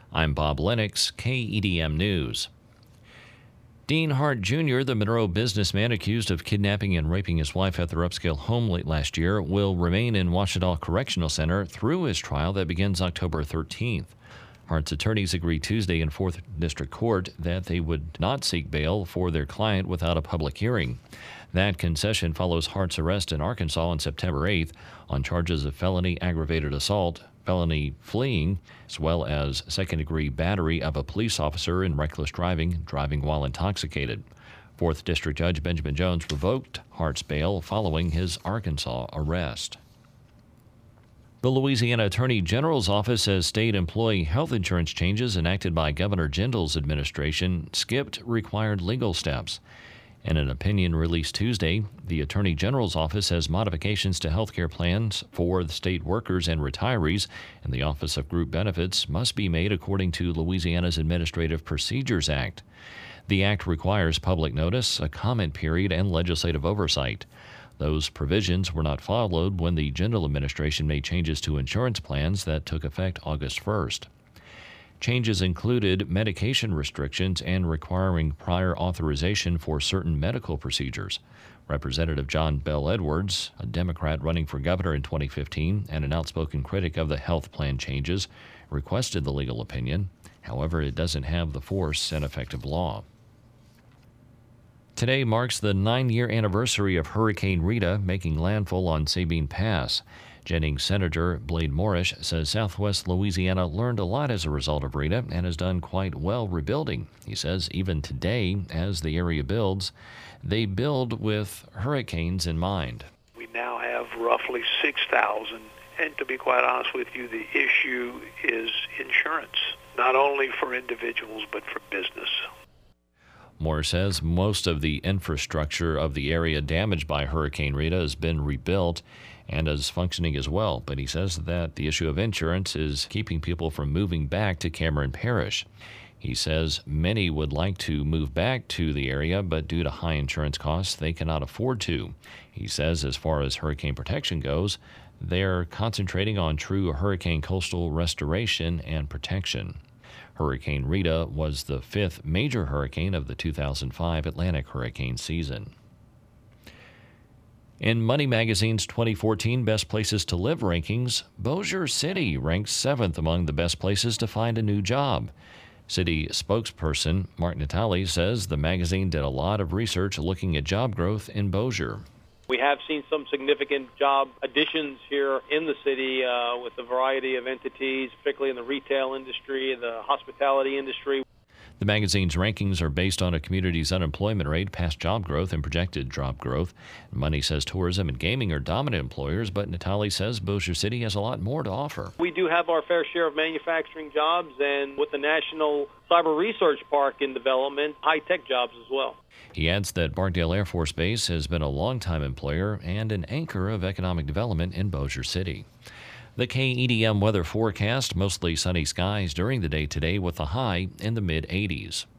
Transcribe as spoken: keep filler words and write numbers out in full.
I'm Bob Lennox, K E D M News. Dean Hart Junior, the Monroe businessman accused of kidnapping and raping his wife at their upscale home late last year, will remain in Ouachita Correctional Center through his trial that begins October thirteenth. Hart's attorneys agreed Tuesday in fourth District Court that they would not seek bail for their client without a public hearing. That concession follows Hart's arrest in Arkansas on September eighth on charges of felony aggravated assault, felony fleeing, as well as second-degree battery of a police officer in reckless driving, driving while intoxicated. fourth District Judge Benjamin Jones revoked Hart's bail following his Arkansas arrest. The Louisiana Attorney General's office says state employee health insurance changes enacted by Governor Jindal's administration skipped required legal steps. In an opinion released Tuesday, the Attorney General's office says modifications to health care plans for the state workers and retirees in the Office of Group Benefits must be made according to Louisiana's Administrative Procedures Act. The act requires public notice, a comment period, and legislative oversight. Those provisions were not followed when the Jindal administration made changes to insurance plans that took effect August first. Changes included medication restrictions and requiring prior authorization for certain medical procedures. Representative John Bell Edwards, a Democrat running for governor in twenty fifteen and an outspoken critic of the health plan changes, requested the legal opinion. However, it doesn't have the force and effective law. Today marks the nine-year anniversary of Hurricane Rita making landfall on Sabine Pass. Jennings Senator Blade Morrish says Southwest Louisiana learned a lot as a result of Rita and has done quite well rebuilding. He says even today, as the area builds, they build with hurricanes in mind. We now have roughly six thousand, and to be quite honest with you, the issue is insurance, not only for individuals but for business. Moore says most of the infrastructure of the area damaged by Hurricane Rita has been rebuilt and is functioning as well, but he says that the issue of insurance is keeping people from moving back to Cameron Parish. He says many would like to move back to the area, but due to high insurance costs, they cannot afford to. He says as far as hurricane protection goes, they're concentrating on true hurricane coastal restoration and protection. Hurricane Rita was the fifth major hurricane of the two thousand five Atlantic hurricane season. In Money Magazine's twenty fourteen Best Places to Live rankings, Bossier City ranks seventh among the best places to find a new job. City spokesperson Mark Natale says the magazine did a lot of research looking at job growth in Bossier. We have seen some significant job additions here in the city uh, with a variety of entities, particularly in the retail industry, the hospitality industry. The magazine's rankings are based on a community's unemployment rate, past job growth, and projected job growth. Money says tourism and gaming are dominant employers, but Natale says Bossier City has a lot more to offer. We do have our fair share of manufacturing jobs, and with the National Cyber Research Park in development, high-tech jobs as well. He adds that Barksdale Air Force Base has been a longtime employer and an anchor of economic development in Bossier City. The K E D M weather forecast, mostly sunny skies during the day today with a high in the mid eighties.